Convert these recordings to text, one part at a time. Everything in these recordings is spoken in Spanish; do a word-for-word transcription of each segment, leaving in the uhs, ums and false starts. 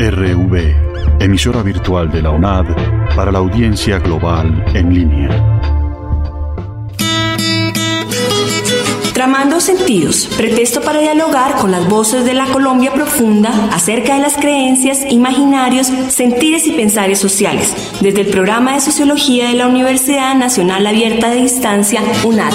R V, emisora virtual de la UNAD para la audiencia global en línea. Tramando Sentidos, pretexto para dialogar con las voces de la Colombia profunda acerca de las creencias, imaginarios, sentires y pensares sociales, desde el programa de Sociología de la Universidad Nacional Abierta de Distancia, UNAD.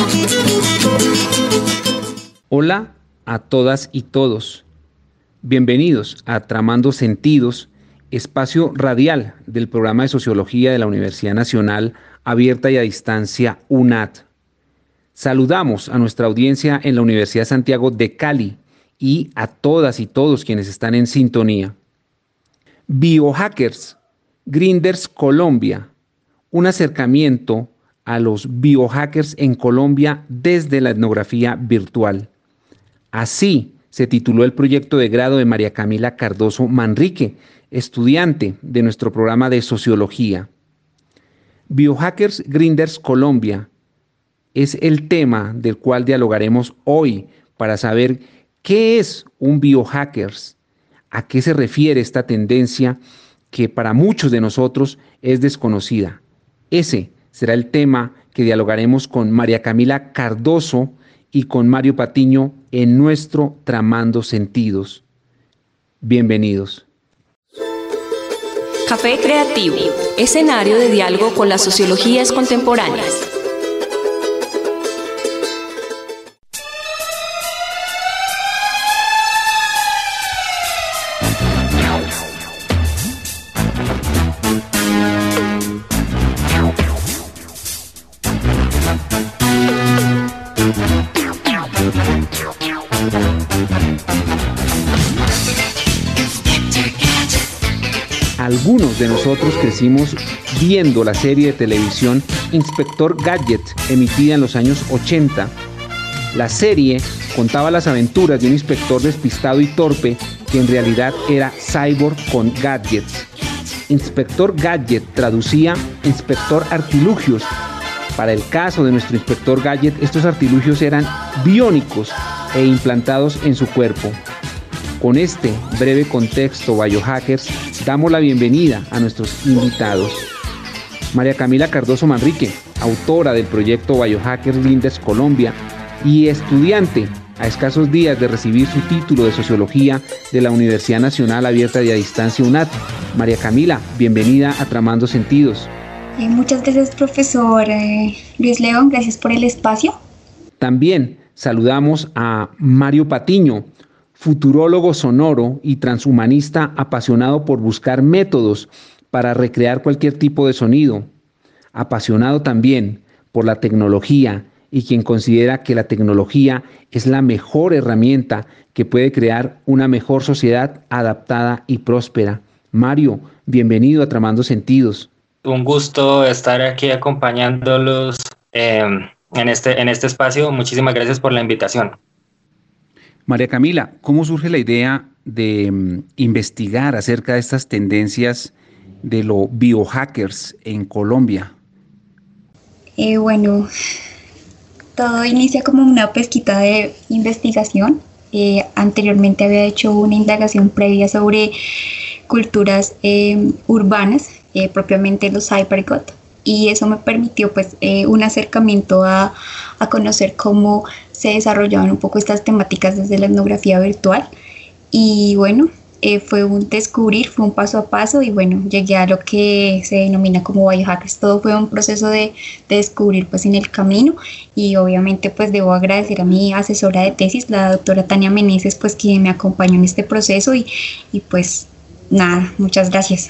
Hola a todas y todos. Bienvenidos a Tramando Sentidos, espacio radial del programa de Sociología de la Universidad Nacional Abierta y a Distancia, UNAD. Saludamos a nuestra audiencia en la Universidad Santiago de Cali y a todas y todos quienes están en sintonía. Biohackers, Grinders Colombia, un acercamiento a los biohackers en Colombia desde la etnografía virtual. Así se tituló el proyecto de grado de María Camila Cardoso Manrique, estudiante de nuestro programa de Sociología. Biohackers Grinders Colombia es el tema del cual dialogaremos hoy para saber qué es un biohackers, a qué se refiere esta tendencia que para muchos de nosotros es desconocida. Ese será el tema que dialogaremos con María Camila Cardoso y con Mario Patiño en nuestro Tramando Sentidos. Bienvenidos. Café Creativo, escenario de diálogo con las sociologías contemporáneas. Algunos de nosotros crecimos viendo la serie de televisión Inspector Gadget, emitida en los años ochenta. La serie contaba las aventuras de un inspector despistado y torpe que en realidad era cyborg con gadgets. Inspector Gadget traducía Inspector Artilugios. Para el caso de nuestro Inspector Gadget, estos artilugios eran biónicos e implantados en su cuerpo. Con este breve contexto biohackers, damos la bienvenida a nuestros invitados. María Camila Cardoso Manrique, autora del proyecto Biohackers Grinders Colombia y estudiante a escasos días de recibir su título de Sociología de la Universidad Nacional Abierta y a Distancia, UNAD. María Camila, bienvenida a Tramando Sentidos. Eh, muchas gracias, profesor eh, Luis León, gracias por el espacio. También saludamos a Mario Patiño, futurólogo sonoro y transhumanista apasionado por buscar métodos para recrear cualquier tipo de sonido, apasionado también por la tecnología y quien considera que la tecnología es la mejor herramienta que puede crear una mejor sociedad adaptada y próspera. Mario, bienvenido a Tramando Sentidos. Un gusto estar aquí acompañándolos eh, en, este, en este espacio. Muchísimas gracias por la invitación. María Camila, ¿cómo surge la idea de um, investigar acerca de estas tendencias de los biohackers en Colombia? Eh, bueno, todo inicia como una pesquisa de investigación. Eh, anteriormente había hecho una indagación previa sobre culturas eh, urbanas, eh, propiamente los cybergot, y eso me permitió pues eh, un acercamiento a, a conocer cómo se desarrollaban un poco estas temáticas desde la etnografía virtual. Y bueno, eh, fue un descubrir, fue un paso a paso y bueno, llegué a lo que se denomina como biohackers. Todo fue un proceso de, de descubrir pues en el camino y obviamente pues debo agradecer a mi asesora de tesis, la doctora Tania Meneses, pues que me acompañó en este proceso y, y pues nada, muchas gracias.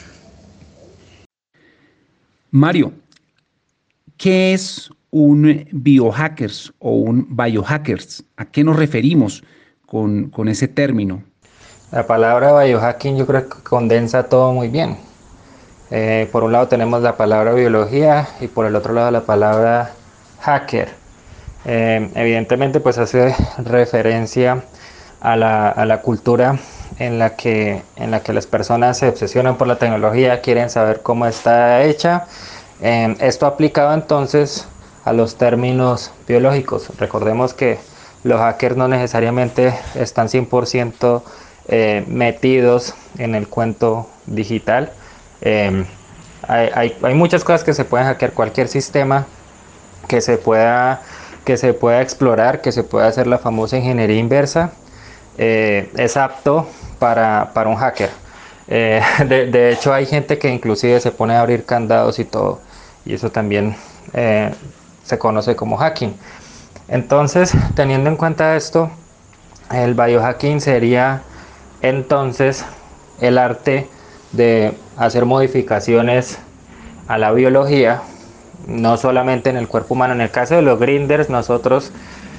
Mario, ¿qué es un biohackers o un biohackers? ¿A qué nos referimos con, con ese término? La palabra biohacking yo creo que condensa todo muy bien. Eh, por un lado tenemos la palabra biología y por el otro lado la palabra hacker. Eh, evidentemente pues hace referencia a la, a la cultura en la, que, en la que las personas se obsesionan por la tecnología, quieren saber cómo está hecha. Eh, esto aplicado entonces a los términos biológicos. Recordemos que los hackers no necesariamente están cien por ciento eh, metidos en el cuento digital. Eh, hay, hay, hay muchas cosas que se pueden hackear, cualquier sistema que se pueda, que se pueda explorar, que se pueda hacer la famosa ingeniería inversa, eh, es apto para, para un hacker. Eh, de, de hecho hay gente que inclusive se pone a abrir candados y todo, y eso también eh, se conoce como hacking. Entonces, teniendo en cuenta esto, el biohacking sería entonces el arte de hacer modificaciones a la biología, no solamente en el cuerpo humano. En el caso de los grinders, nosotros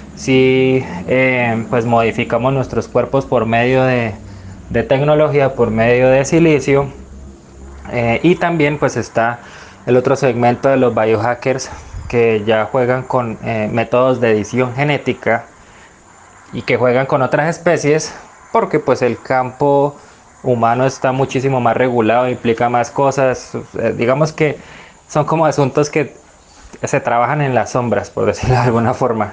sí eh, pues modificamos nuestros cuerpos por medio de, de tecnología, por medio de silicio, eh, y también pues está el otro segmento de los biohackers que ya juegan con eh, métodos de edición genética y que juegan con otras especies, porque pues el campo humano está muchísimo más regulado, implica más cosas, eh, digamos que son como asuntos que se trabajan en las sombras, por decirlo de alguna forma.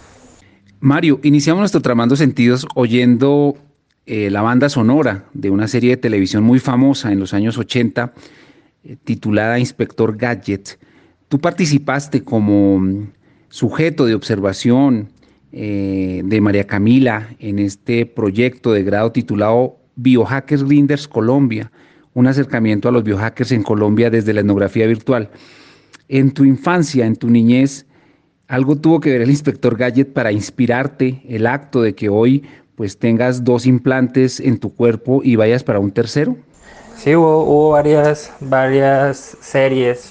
Mario, iniciamos nuestro Tramando Sentidos oyendo eh, la banda sonora de una serie de televisión muy famosa en los años ochenta, eh, titulada Inspector Gadget. Tú participaste como mm, sujeto de observación eh, de María Camila en este proyecto de grado titulado Biohackers Grinders Colombia, un acercamiento a los biohackers en Colombia desde la etnografía virtual. En tu infancia, en tu niñez, ¿algo tuvo que ver el Inspector Gadget para inspirarte el acto de que hoy pues tengas dos implantes en tu cuerpo y vayas para un tercero? Sí, hubo, hubo varias, varias series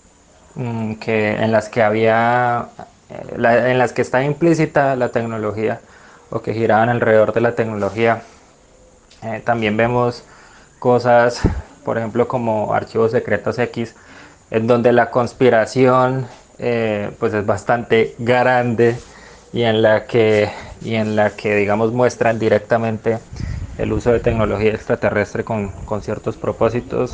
mmm, que, en las que había, eh, la, en las que está implícita la tecnología o que giraban alrededor de la tecnología. Eh, también vemos cosas, por ejemplo, como Archivos Secretos X, en donde la conspiración eh, pues es bastante grande y en la que y en la que digamos muestran directamente el uso de tecnología extraterrestre con, con ciertos propósitos.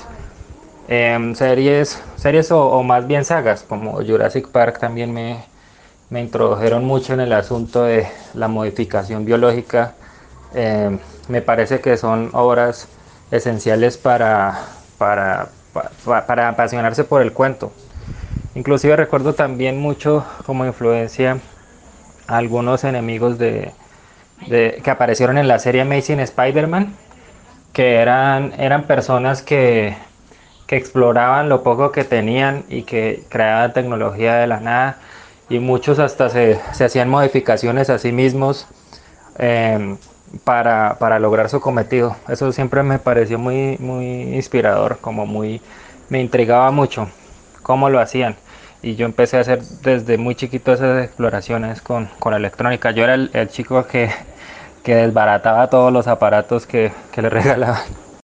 Eh, series series o, o más bien sagas como Jurassic Park también me, me introdujeron mucho en el asunto de la modificación biológica. Eh, me parece que son obras esenciales para, para, para, para apasionarse por el cuento. Inclusive recuerdo también mucho como influencia a algunos enemigos de, de, que aparecieron en la serie Amazing Spider-Man, que eran, eran personas que, que exploraban lo poco que tenían y que creaban tecnología de la nada, y muchos hasta se, se hacían modificaciones a sí mismos eh, para, para lograr su cometido. Eso siempre me pareció muy, muy inspirador, como muy, me intrigaba mucho cómo lo hacían. Y yo empecé a hacer desde muy chiquito esas exploraciones con, con electrónica. Yo era el, el chico que, que desbarataba todos los aparatos que, que le regalaban.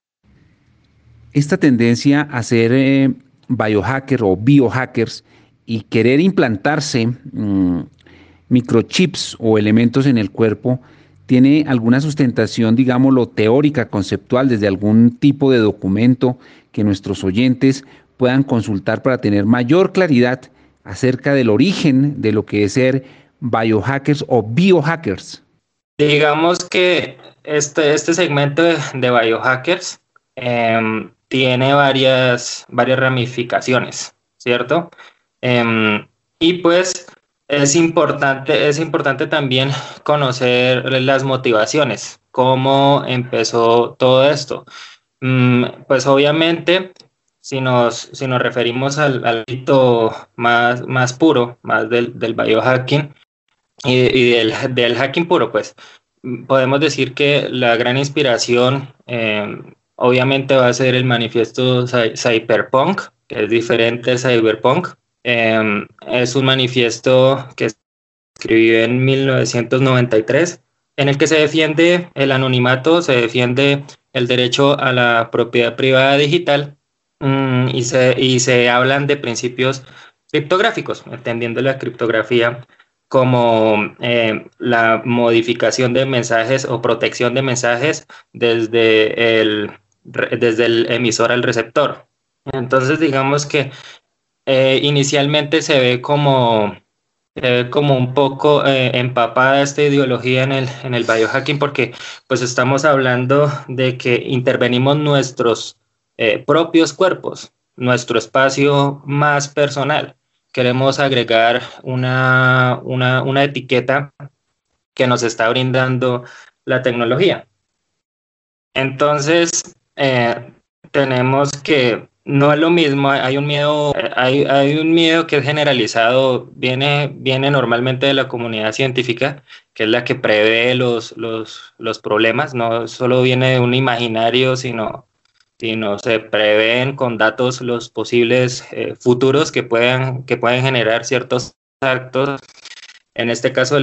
Esta tendencia a ser eh, biohacker o biohackers y querer implantarse mmm, microchips o elementos en el cuerpo tiene alguna sustentación, digámoslo, teórica, conceptual, desde algún tipo de documento que nuestros oyentes puedan consultar para tener mayor claridad acerca del origen de lo que es ser biohackers o biohackers. Digamos que este, este segmento de, de biohackers eh, tiene varias, varias ramificaciones, ¿cierto? Eh, y pues es importante, es importante también conocer las motivaciones, cómo empezó todo esto. Mm, pues obviamente, si nos, si nos referimos al, al ámbito más, más puro, más del, del biohacking y, y del, del hacking puro, pues podemos decir que la gran inspiración eh, obviamente va a ser el manifiesto Cyberpunk, que es diferente al Cyberpunk. Eh, es un manifiesto que escribió en mil novecientos noventa y tres, en el que se defiende el anonimato, se defiende el derecho a la propiedad privada digital, mmm, y, se, y se hablan de principios criptográficos, entendiendo la criptografía como eh, la modificación de mensajes o protección de mensajes desde el, desde el emisor al receptor. Entonces digamos que eh, inicialmente se ve como eh, como un poco eh, empapada esta ideología en el, en el biohacking, porque pues estamos hablando de que intervenimos nuestros eh, propios cuerpos, nuestro espacio más personal. Queremos agregar una, una, una etiqueta que nos está brindando la tecnología. Entonces, eh, tenemos que, no es lo mismo, hay un miedo, hay, hay un miedo que es generalizado, viene, viene normalmente de la comunidad científica, que es la que prevé los, los, los problemas, no solo viene de un imaginario, sino, sino se prevén con datos los posibles eh, futuros que puedan, que pueden generar ciertos actos. En este caso,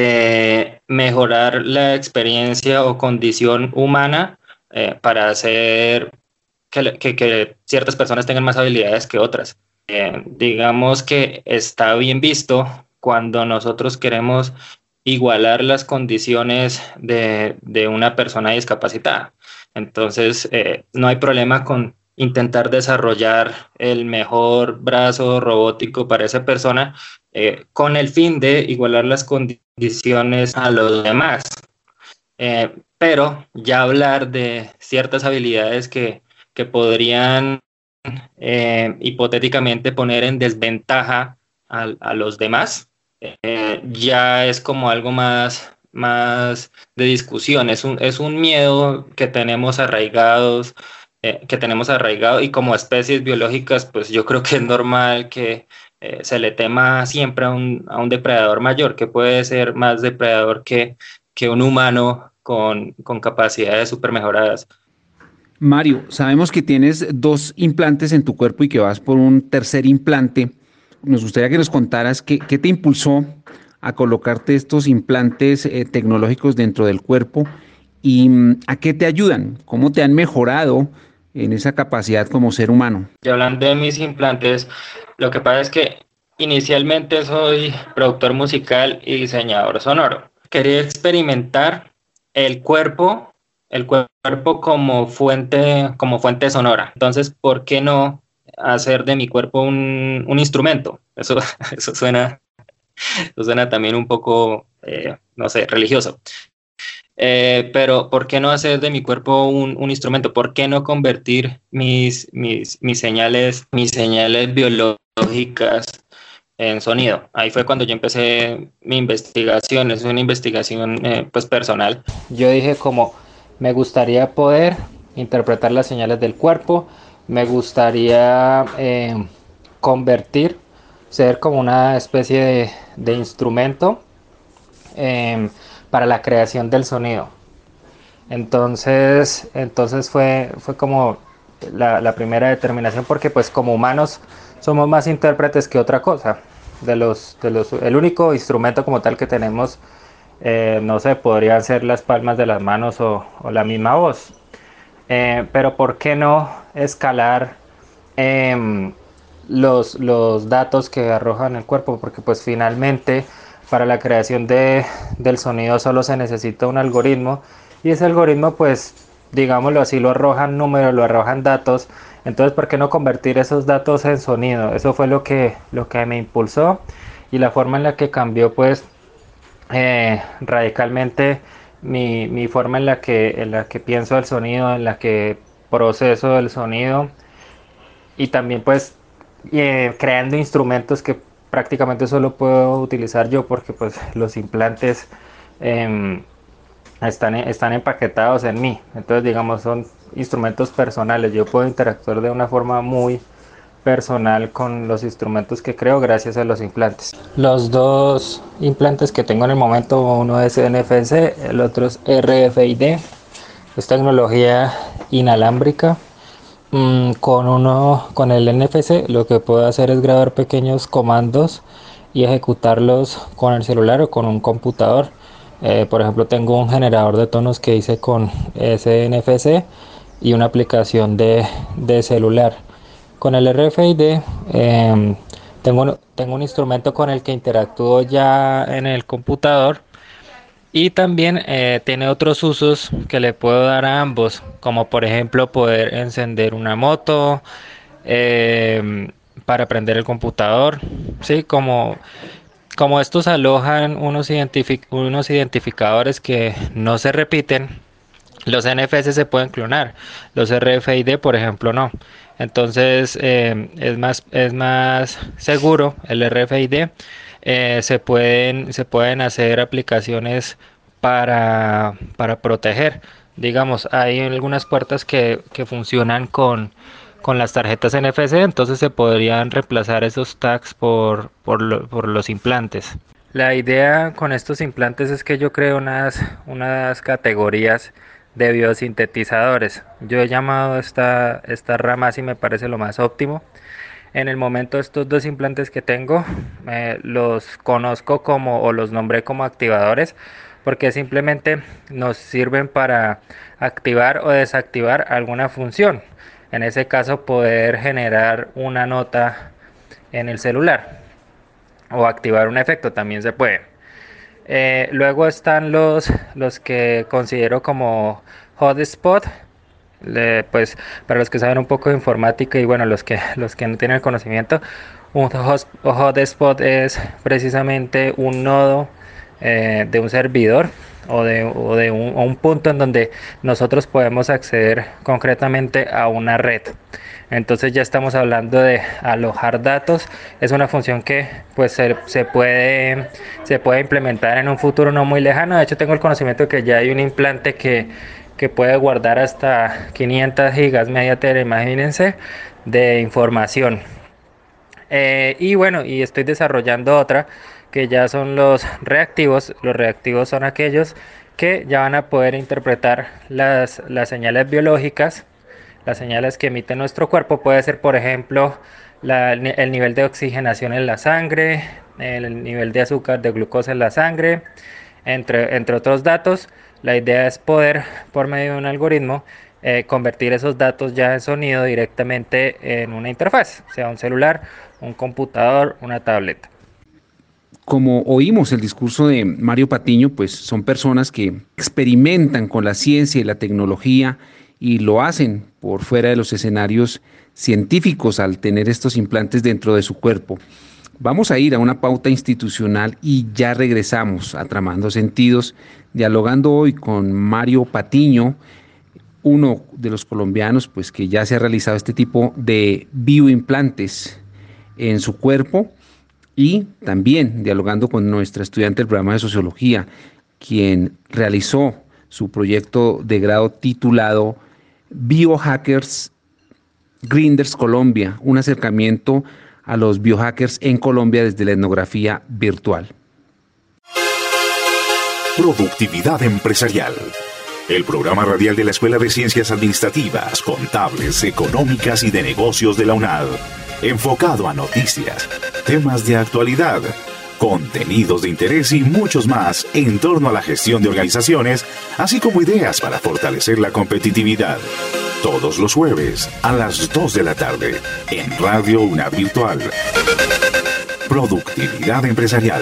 de mejorar la experiencia o condición humana eh, para hacer que, que, que ciertas personas tengan más habilidades que otras. Eh, digamos que está bien visto cuando nosotros queremos igualar las condiciones de, de una persona discapacitada. Entonces, eh, no hay problema con intentar desarrollar el mejor brazo robótico para esa persona, eh, con el fin de igualar las condiciones a los demás. Eh, pero ya hablar de ciertas habilidades que, que podrían eh, hipotéticamente poner en desventaja a, a los demás, eh, ya es como algo más, más de discusión. Es un, es un miedo que tenemos arraigados, eh, que tenemos arraigado, y como especies biológicas, pues yo creo que es normal que eh, se le tema siempre a un, a un depredador mayor, que puede ser más depredador que, que un humano con, con capacidades súper mejoradas. Mario, sabemos que tienes dos implantes en tu cuerpo y que vas por un tercer implante. Nos gustaría que nos contaras qué, qué te impulsó a colocarte estos implantes eh, tecnológicos dentro del cuerpo y mm, a qué te ayudan, cómo te han mejorado en esa capacidad como ser humano. Y hablando de mis implantes, lo que pasa es que inicialmente soy productor musical y diseñador sonoro. Quería experimentar el cuerpo, el cuerpo como fuente, como fuente sonora. Entonces, ¿por qué no hacer de mi cuerpo un, un instrumento? Eso, eso suena, eso suena también un poco, eh, no sé, religioso. Eh, pero ¿por qué no hacer de mi cuerpo un, un instrumento? ¿Por qué no convertir mis, mis, mis señales, mis señales biológicas en sonido? Ahí fue cuando yo empecé mi investigación. Es una investigación eh, pues personal. Yo dije como, me gustaría poder interpretar las señales del cuerpo, me gustaría eh, convertir, ser como una especie de, de instrumento eh, para la creación del sonido. Entonces, entonces fue, fue como la, la primera determinación, porque pues como humanos somos más intérpretes que otra cosa. De los, de los, el único instrumento como tal que tenemos, eh, no sé, podrían ser las palmas de las manos o, o la misma voz. Eh, pero ¿por qué no escalar eh, los, los datos que arrojan el cuerpo? Porque pues finalmente para la creación de, del sonido solo se necesita un algoritmo, y ese algoritmo pues digámoslo así, lo arrojan números, lo arrojan datos. Entonces, ¿por qué no convertir esos datos en sonido? Eso fue lo que, lo que me impulsó, y la forma en la que cambió pues eh, radicalmente mi, mi forma en la, que, en la que pienso el sonido, en la que proceso el sonido, y también pues eh, creando instrumentos que prácticamente solo puedo utilizar yo, porque pues los implantes eh, están, están empaquetados en mí. Entonces digamos son instrumentos personales, yo puedo interactuar de una forma muy personal con los instrumentos que creo gracias a los implantes. Los dos implantes que tengo en el momento, uno es N F C, el otro es R F I D, es tecnología inalámbrica. Mm, con uno, con el N F C lo que puedo hacer es grabar pequeños comandos y ejecutarlos con el celular o con un computador. Eh, por ejemplo, tengo un generador de tonos que hice con ese N F C y una aplicación de, de celular. Con el R F I D eh, tengo, tengo un instrumento con el que interactúo ya en el computador, y también eh, tiene otros usos que le puedo dar a ambos, como por ejemplo poder encender una moto, eh, para prender el computador, ¿sí? Como, como estos alojan unos, identific- unos identificadores que no se repiten, los N F S se pueden clonar, los R F I D, por ejemplo, no. Entonces eh, es más, es más seguro el R F I D. Eh, se pueden, se pueden hacer aplicaciones para, para proteger. Digamos, hay algunas puertas que, que funcionan con, con las tarjetas N F C, entonces se podrían reemplazar esos tags por, por, lo- por los implantes. La idea con estos implantes es que yo creo unas, unas categorías de biosintetizadores. Yo he llamado esta, esta rama así, me parece lo más óptimo. En el momento estos dos implantes que tengo eh, los conozco como o los nombré como activadores porque simplemente nos sirven para activar o desactivar alguna función. En ese caso poder generar una nota en el celular o activar un efecto también se puede. Eh, luego están los, los que considero como hotspot. Le- pues para los que saben un poco de informática y bueno, los que, los que no tienen el conocimiento, un hos- hotspot es precisamente un nodo eh, de un servidor o de, o de un, o un punto en donde nosotros podemos acceder concretamente a una red. Entonces ya estamos hablando de alojar datos. Es una función que pues se, se puede, se puede implementar en un futuro no muy lejano. De hecho tengo el conocimiento de que ya hay un implante que, que puede guardar hasta quinientas gigas media tera, imagínense, de información. Eh, y bueno, y estoy desarrollando otra que ya son los reactivos. Los reactivos son aquellos que ya van a poder interpretar las, las señales biológicas, las señales que emite nuestro cuerpo. Puede ser, por ejemplo, la- el nivel de oxigenación en la sangre, el nivel de azúcar, de glucosa en la sangre, entre, entre otros datos. La idea es poder, por medio de un algoritmo, eh, convertir esos datos ya en sonido directamente en una interfaz, sea un celular, un computador, una tableta. Como oímos el discurso de Mario Patiño, pues son personas que experimentan con la ciencia y la tecnología y lo hacen por fuera de los escenarios científicos al tener estos implantes dentro de su cuerpo. Vamos a ir a una pauta institucional y ya regresamos a Tramando Sentidos, dialogando hoy con Mario Patiño, uno de los colombianos pues que ya se ha realizado este tipo de bioimplantes en su cuerpo, y también dialogando con nuestra estudiante del programa de sociología, quien realizó su proyecto de grado titulado Biohackers Grinders Colombia, un acercamiento a los biohackers en Colombia desde la etnografía virtual. Productividad empresarial. El programa radial de la Escuela de Ciencias Administrativas, Contables, Económicas y de Negocios de la UNAD. Enfocado a noticias, temas de actualidad, contenidos de interés y muchos más en torno a la gestión de organizaciones, así como ideas para fortalecer la competitividad. Todos los jueves a las dos de la tarde en Radio UNAD Virtual. Productividad empresarial.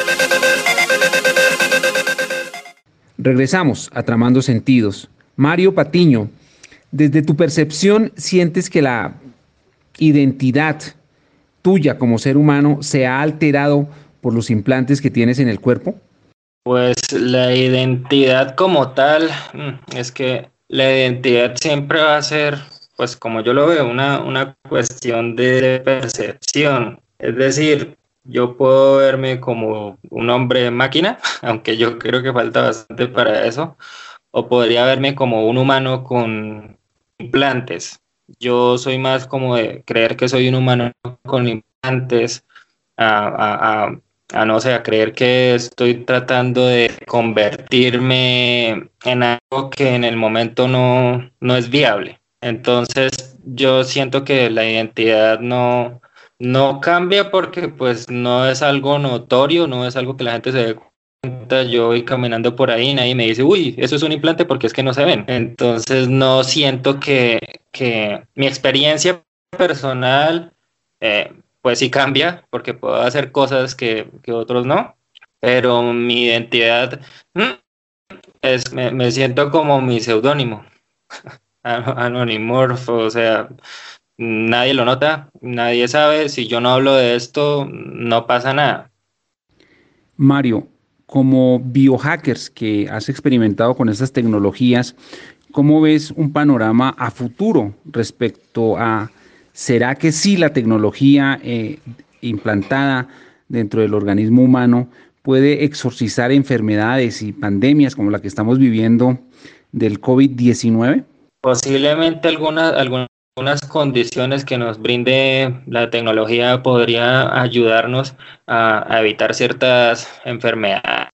Regresamos a Tramando Sentidos. Mario Patiño, desde tu percepción, ¿sientes que la identidad tuya como ser humano se ha alterado por los implantes que tienes en el cuerpo? Pues la identidad como tal, mm, es que la identidad siempre va a ser, pues como yo lo veo, una, una cuestión de percepción. Es decir, yo puedo verme como un hombre máquina, aunque yo creo que falta bastante para eso, o podría verme como un humano con implantes. Yo soy más como de creer que soy un humano con implantes, a, a, a, a no sé, a creer que estoy tratando de convertirme en algo que en el momento no, no es viable. Entonces yo siento que la identidad no, no cambia porque pues no es algo notorio, no es algo que la gente se dé cuenta. Yo voy caminando por ahí y nadie me dice, uy, eso es un implante porque es que no se ven. Entonces no siento que, que mi experiencia personal eh, pues sí cambia porque puedo hacer cosas que, que otros no, pero mi identidad mm, es, me, me siento como mi seudónimo, anonimorfo, o sea, nadie lo nota, nadie sabe, si yo no hablo de esto, no pasa nada. Mario, como biohackers que has experimentado con estas tecnologías, ¿cómo ves un panorama a futuro respecto a, ¿será que sí la tecnología eh, implantada dentro del organismo humano puede exorcizar enfermedades y pandemias como la que estamos viviendo del COVID diecinueve? Posiblemente algunas, algunas condiciones que nos brinde la tecnología podría ayudarnos a, a evitar ciertas enfermedades.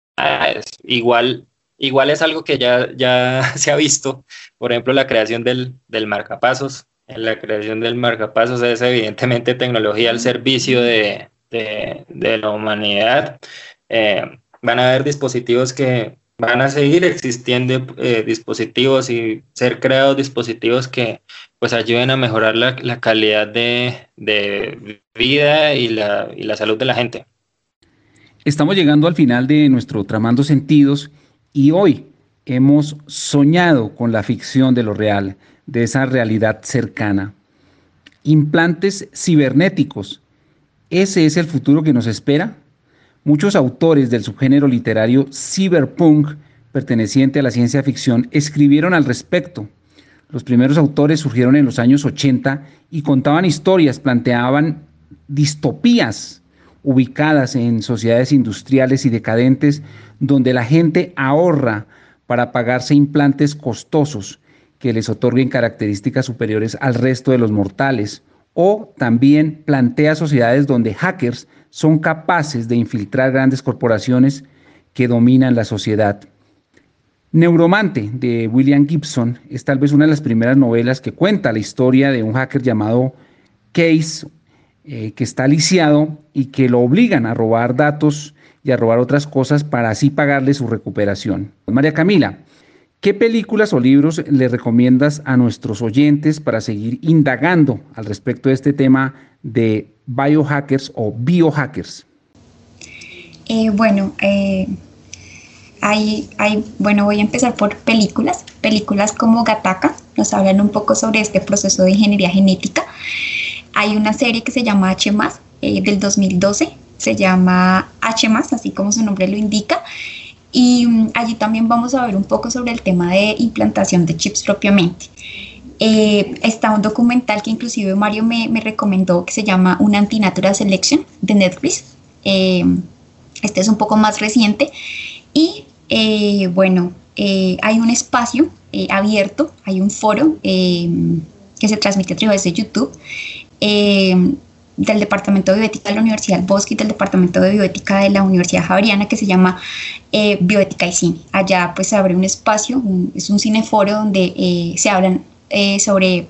Igual, igual es algo que ya, ya se ha visto, por ejemplo, la creación del, del marcapasos. En la creación del marcapasos es evidentemente tecnología al servicio de, de, de la humanidad. Eh, van a haber dispositivos que van a seguir existiendo, eh, dispositivos y ser creados dispositivos que pues ayuden a mejorar la, la calidad de, de vida y la, y la salud de la gente. Estamos llegando al final de nuestro Tramando Sentidos y hoy hemos soñado con la ficción de lo real, de esa realidad cercana. Implantes cibernéticos. ¿Ese es el futuro que nos espera? Muchos autores del subgénero literario cyberpunk, perteneciente a la ciencia ficción, escribieron al respecto. Los primeros autores surgieron en los años ochenta y contaban historias, planteaban distopías ubicadas en sociedades industriales y decadentes donde la gente ahorra para pagarse implantes costosos que les otorguen características superiores al resto de los mortales, o también plantea sociedades donde hackers son capaces de infiltrar grandes corporaciones que dominan la sociedad. Neuromante, de William Gibson, es tal vez una de las primeras novelas que cuenta la historia de un hacker llamado Case, eh, que está lisiado y que lo obligan a robar datos y a robar otras cosas para así pagarle su recuperación. María Camila, ¿qué películas o libros le recomiendas a nuestros oyentes para seguir indagando al respecto de este tema de biohackers o biohackers? Eh, bueno, eh, hay, hay, bueno, voy a empezar por películas. Películas como Gattaca nos hablan un poco sobre este proceso de ingeniería genética. Hay una serie que se llama H más, eh, del dos mil doce, se llama H más, así como su nombre lo indica. Y um, allí también vamos a ver un poco sobre el tema de implantación de chips propiamente. Eh, está un documental que inclusive Mario me, me recomendó que se llama Una Antinatural Selection de Netflix. Eh, este es un poco más reciente. Y eh, bueno, eh, hay un espacio eh, abierto, hay un foro eh, que se transmite a través de YouTube eh, del Departamento de Bioética de la Universidad Bosque y del Departamento de Bioética de la Universidad Javeriana, que se llama eh, Bioética y Cine. Allá pues se abre un espacio, un, es un cineforo donde eh, se hablan eh, sobre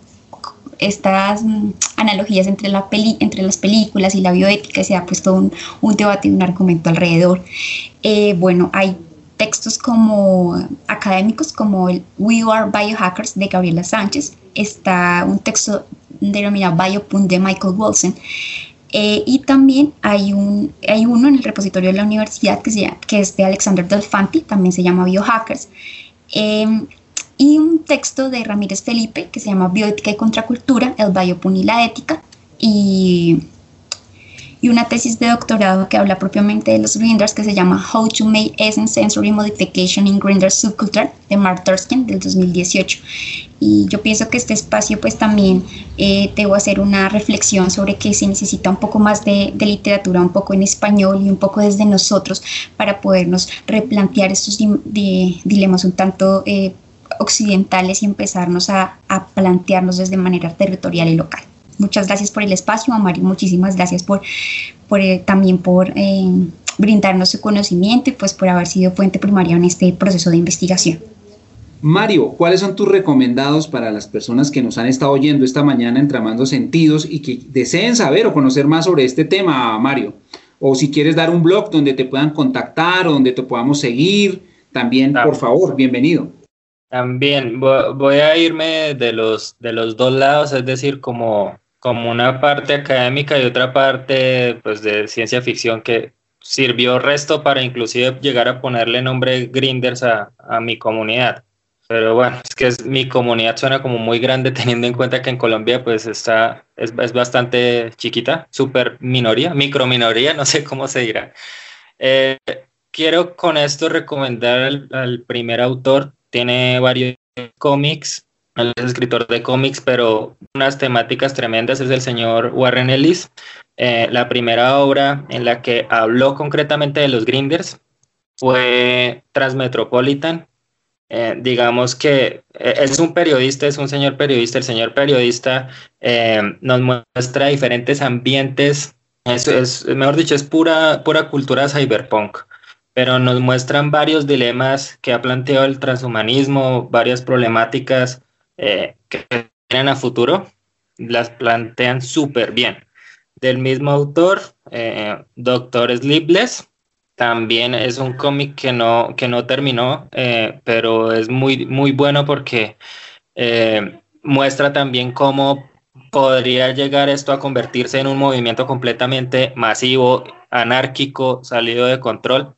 estas mm, analogías entre, la peli, entre las películas y la bioética, y se ha puesto un, un debate y un argumento alrededor. Eh, bueno, hay textos como académicos como el We Are Biohackers de Gabriela Sánchez, está un texto denominado Biopunk de Michael Wilson, eh, y también hay, un, hay uno en el repositorio de la universidad que, se llama, que es de Alexander Delfanti, también se llama Biohackers, eh, y un texto de Ramírez Felipe que se llama Bioética y Contracultura, el Biopunk y la ética, y, y una tesis de doctorado que habla propiamente de los grinders que se llama How to Make Essence Sensory Modification in Grinder Subculture de Mark Tursken del dos mil dieciocho. Y yo pienso que este espacio pues también eh, debo hacer una reflexión sobre que se necesita un poco más de, de literatura, un poco en español y un poco desde nosotros para podernos replantear estos di de dilemas un tanto eh, occidentales y empezarnos a, a plantearnos desde manera territorial y local. Muchas gracias por el espacio, a Mario, muchísimas gracias por, por eh, también por eh, brindarnos su conocimiento y pues por haber sido puente primario en este proceso de investigación. Mario, ¿cuáles son tus recomendados para las personas que nos han estado oyendo esta mañana en Tramando Sentidos y que deseen saber o conocer más sobre este tema, Mario? O si quieres dar un blog donde te puedan contactar o donde te podamos seguir, también, por favor, bienvenido. También voy a irme de los, de los dos lados, es decir, como, como una parte académica y otra parte pues, de ciencia ficción que sirvió resto para inclusive llegar a ponerle nombre Grinders a, a mi comunidad. Pero bueno, es que es, mi comunidad suena como muy grande teniendo en cuenta que en Colombia pues está, es, es bastante chiquita, súper minoría, microminoría, no sé cómo se dirá. Eh, quiero con esto recomendar al, al primer autor. Tiene varios cómics, él es escritor de cómics, pero unas temáticas tremendas. Es el señor Warren Ellis. Eh, la primera obra en la que habló concretamente de los grinders fue Transmetropolitan. Eh, digamos que eh, es un periodista, es un señor periodista. El señor periodista eh, nos muestra diferentes ambientes. Es, es, mejor dicho, es pura, pura cultura cyberpunk, pero nos muestran varios dilemas que ha planteado el transhumanismo, varias problemáticas eh, que vienen a futuro, las plantean súper bien. Del mismo autor, eh, Doctor Sleepless, también es un cómic que no, que no terminó, eh, pero es muy, muy bueno porque eh, muestra también cómo podría llegar esto a convertirse en un movimiento completamente masivo, anárquico, salido de control.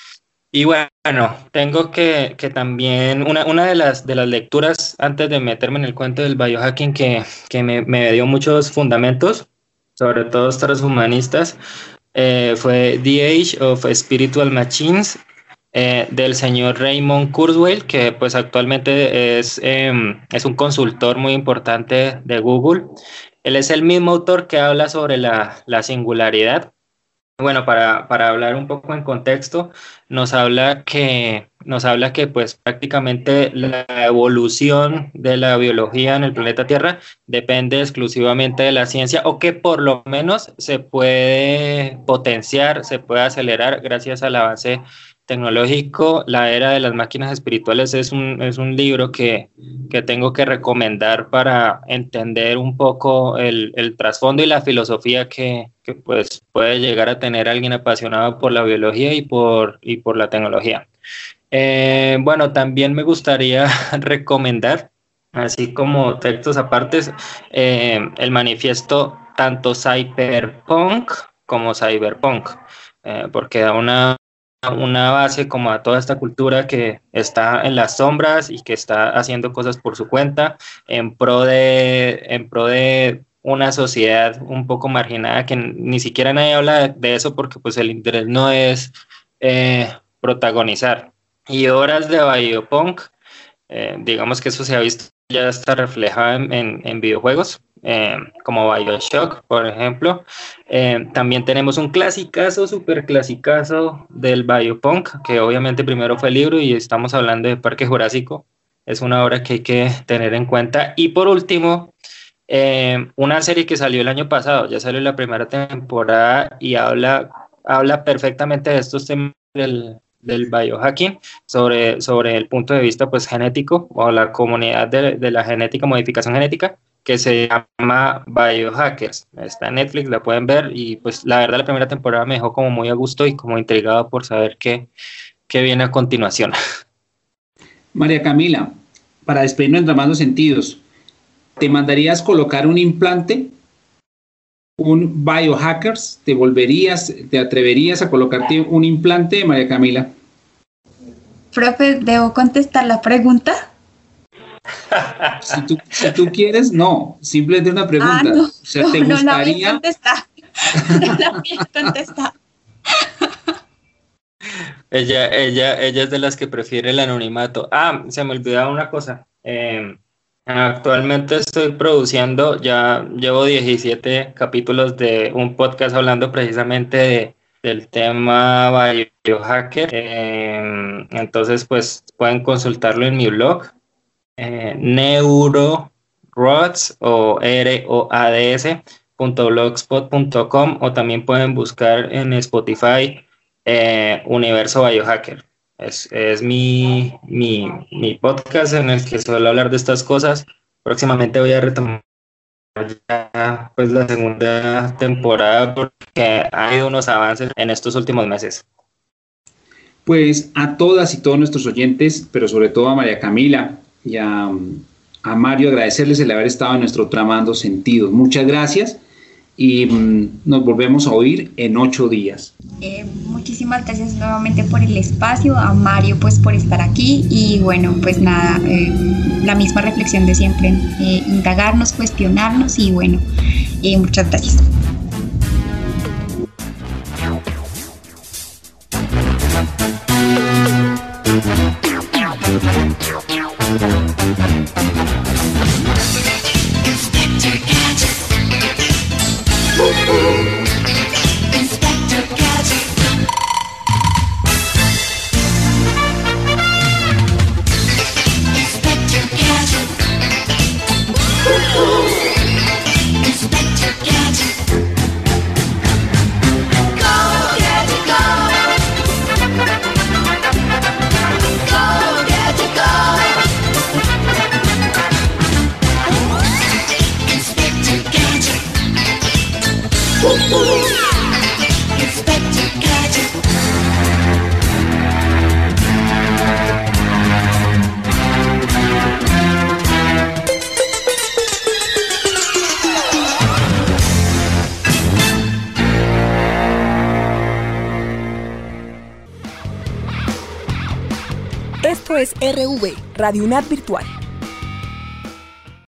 Y bueno, tengo que, que también, una, una de las, de las lecturas antes de meterme en el cuento del biohacking que, que me, me dio muchos fundamentos, sobre todo transhumanistas, eh, fue The Age of Spiritual Machines, eh, del señor Raymond Kurzweil, que pues actualmente es, eh, es un consultor muy importante de Google. Él es el mismo autor que habla sobre la, la singularidad. Bueno, para, para hablar un poco en contexto, nos habla que, nos habla que pues prácticamente la evolución de la biología en el planeta Tierra depende exclusivamente de la ciencia, o que por lo menos se puede potenciar, se puede acelerar gracias al avance tecnológico. La era de las máquinas espirituales es un, es un libro que, que tengo que recomendar para entender un poco el, el trasfondo y la filosofía que, que pues puede llegar a tener alguien apasionado por la biología y por, y por la tecnología. Eh, bueno, también me gustaría recomendar, así como textos apartes, eh, el manifiesto tanto cyberpunk como cyberpunk, eh, porque da una una base como a toda esta cultura que está en las sombras y que está haciendo cosas por su cuenta en pro de, en pro de una sociedad un poco marginada, que ni siquiera nadie habla de eso porque pues el interés no es eh, protagonizar. Y obras de biopunk, eh, digamos que eso se ha visto, ya está reflejado en, en, en videojuegos, eh, como BioShock, por ejemplo. Eh, también tenemos un clasicazo, súper clasicazo del biopunk, que obviamente primero fue el libro y estamos hablando de Parque Jurásico. Es una obra que hay que tener en cuenta. Y por último, eh, una serie que salió el año pasado, ya salió la primera temporada y habla, habla perfectamente de estos temas del del biohacking, sobre, sobre el punto de vista pues genético, o la comunidad de, de la genética, modificación genética, que se llama Biohackers. Está en Netflix, la pueden ver, y pues la verdad la primera temporada me dejó como muy a gusto y como intrigado por saber qué, qué viene a continuación. María Camila, para despedirnos en Tramando Sentidos, ¿te mandarías colocar un implante? ¿Un biohackers? ¿Te volverías, te atreverías a colocarte un implante, María Camila? Profe, ¿debo contestar la pregunta? Si tú, si tú quieres, no. Simplemente una pregunta. Ah, no, o sea, ¿te no, gustaría? No la voy a contestar. No la voy a contestar. Ella, ella, ella es de las que prefiere el anonimato. Ah, se me olvidaba una cosa. Eh, Actualmente estoy produciendo, ya llevo diecisiete capítulos de un podcast hablando precisamente de, del tema biohacker. Eh, entonces, pues pueden consultarlo en mi blog, eh, neurorods o R O A D S punto blogspot punto com, o también pueden buscar en Spotify eh, Universo Biohacker. Es, es mi, mi, mi podcast en el que suelo hablar de estas cosas. Próximamente voy a retomar ya, pues, la segunda temporada, porque ha habido unos avances en estos últimos meses. Pues a todas y todos nuestros oyentes, pero sobre todo a María Camila y a, a Mario, agradecerles el haber estado en nuestro Tramando Sentidos. Muchas gracias. Y mmm, nos volvemos a oír en ocho días. Eh, muchísimas gracias nuevamente por el espacio, a Mario pues por estar aquí, y bueno, pues nada, eh, la misma reflexión de siempre, eh, indagarnos, cuestionarnos, y bueno, eh, muchas gracias. es R V, Radio UNAD Virtual.